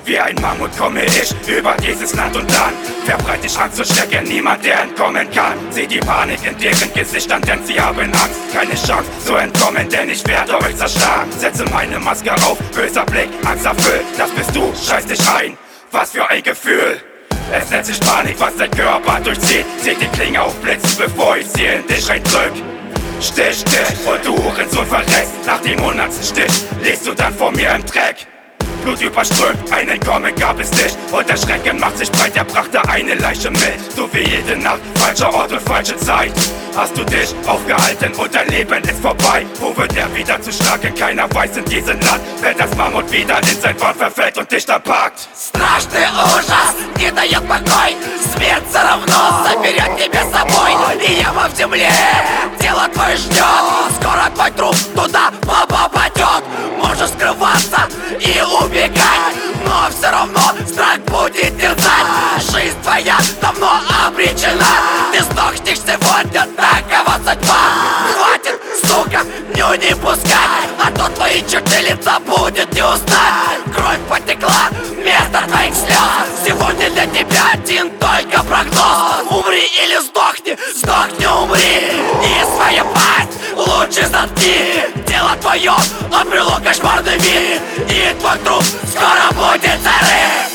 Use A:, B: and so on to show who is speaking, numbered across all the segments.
A: Wie ein Mammut komme ich über dieses Land und dann verbreite ich Angst und stecke niemand, der entkommen kann. Sieh die Panik in deren Gesichtern, denn sie haben Angst. Keine Chance zu entkommen, denn ich werde euch zerschlagen. Setze meine Maske auf, böser Blick, Angst erfüllt. Das bist du, scheiß dich ein, was für ein Gefühl. Es nennt sich Panik, was dein Körper durchzieht. Zieh die Klinge auf Blitz, bevor ich sie in dich reindrück. Stich, Stich, und du Hurensohn verreckst. Nach dem 100. Stich liegst du dann vor mir im Dreck. Blut überströmt, ein Entkommen gab es nicht. Und der Schrecken macht sich breit, er brachte eine Leiche mit. So wie jede Nacht, falscher Ort und falsche Zeit. Hast du dich aufgehalten und dein Leben ist vorbei. Wo wird er wieder zu schlagen? Keiner weiß in diesem Land. Wenn das Mammut wieder in sein Wort verfällt und dich dann packt.
B: Страшный ужас не дает покой. Смерть все равно заберет тебя с собой. И яма в земле, тело твое ждет. Скоро твой труп туда попадет. Можешь скрываться и убегать, но все равно страх будет терзать. Жизнь твоя давно обречена. Ты сдохнешь сегодня, такова судьба. Хватит, сука, не пускать, а то твои черты лица будет не узнать. Кровь потекла вместо твоих слез. Сегодня для тебя один только прогноз. Умри или сдохни, сдохни, умри. И свою пасть лучше заткни. Тело твое обрело кошмарный вид. И твой труп скоро будет зарыт.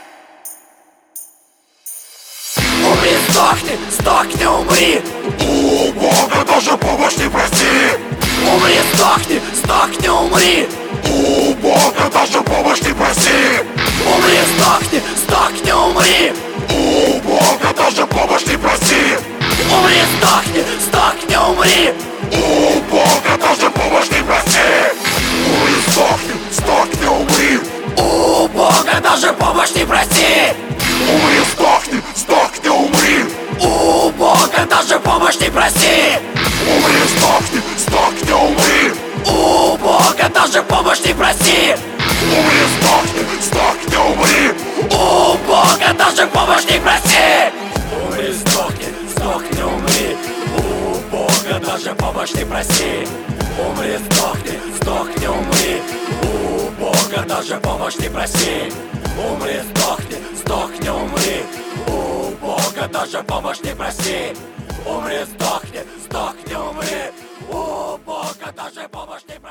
B: Умри, сдохни, сдохни, умри.
C: У Бога даже помощь не проси.
B: Умри, сдохни, сдохни, умри.
C: У Бога даже помощь не проси.
B: Умри, сдохни, сдохни, умри.
C: У Бога даже помощь не проси.
B: Умри, сдохни, сдохни, умри.
C: У Бога даже помощь не проси. Умри, сдохни, сдохни, умри.
B: У Бога даже помощь не проси.
C: Умри, сдохни, сдохни, умри.
B: У Бога даже помощь не проси.
C: Умри, сдохни, сдохни, умри.
B: У Бога даже помощь не проси.
C: Умри, сдохни, сдохни, умри.
B: У Бога даже помощь не проси.
A: Умри, сдохни, сдохни, умри. У Бога даже помощь не проси. Умри, сдохни, сдохни, умри. У Бога даже помощь не проси. Умри, сдохни, сдохни, умри. У Бога даже помощь не проси. Умри, сдохни, сдохни, умри. У Бога даже помощь не проси.